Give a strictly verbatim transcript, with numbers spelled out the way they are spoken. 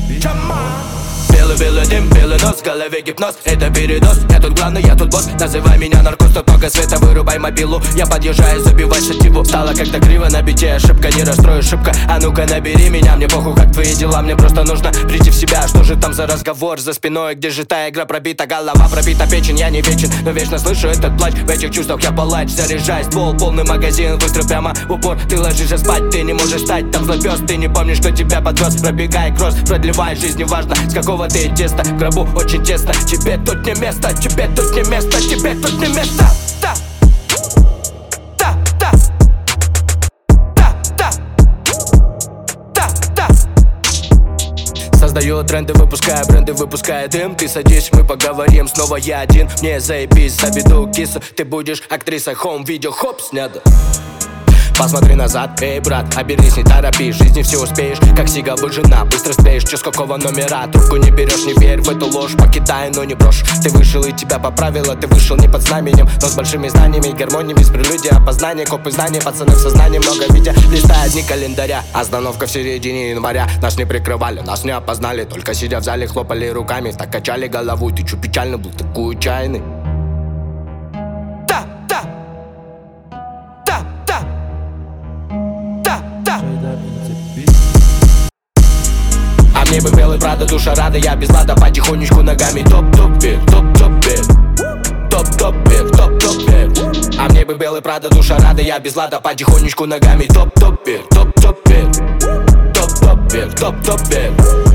Белый-белый дым, белый нос, в голове гипноз, это передоз. Я тут главный, я тут босс, называй меня наркос. Тут много света, вырубай мобилу. Я подъезжаю, забивай сативу. Стало как-то криво на бите, ошибка, не расстрою шибко. А ну-ка набери меня, мне похуй, как твои дела. Мне просто нужно прийти в себя. Что же там за разговор за спиной? Где же та игра пробита, голова пробита, печень? Я не вечен, но вечно слышу этот плач. В этих чувствах я палач, заряжай ствол, полный магазин. Выстрел прямо в упор, ты ложишься спать, ты не можешь встать. Там злой пес, ты не помнишь, кто тебя подвез. Пробегай кросс, продлевай жизнь, неважно с какого ты теста. В гробу очень тесно, тебе тут не место, тебе тут не место, тебе тут не место. Да, да, да, да, да, да, да. Создаю тренды, выпускаю бренды, выпускаю дым. Ты садись, мы поговорим, снова я один. Мне заебись, заведу кису, ты будешь актрисой. Хоум, видео, хоп, снято. Посмотри назад, эй, брат, обернись, не торопись. В жизни все успеешь, как сига выжжена. Быстро спеешь, че с какого номера. Трубку не берешь, не верь в эту ложь. Покидай, но не брошь. Ты вышел и тебя поправила. Ты вышел не под знаменем, но с большими знаниями, гармониями, с прелюдией, опознание, копы знаний, пацаны в сознании. Много видя, листая дни календаря. Остановка в середине января. Нас не прикрывали, нас не опознали. Только сидя в зале, хлопали руками. Так качали головой, ты чё печальный был, такой чайный. А мне бы белый Прада, душа рада, я без лада. Потихонечку ногами топ-топ-бег, топ-топ-бег, топ-топ-бег, топ-топ-бег. А мне бы белый Прада, душа рада, я без лада. Потихонечку ногами топ-топ-бег, топ-топ-бег, топ-топ-бег, топ-топ-бег.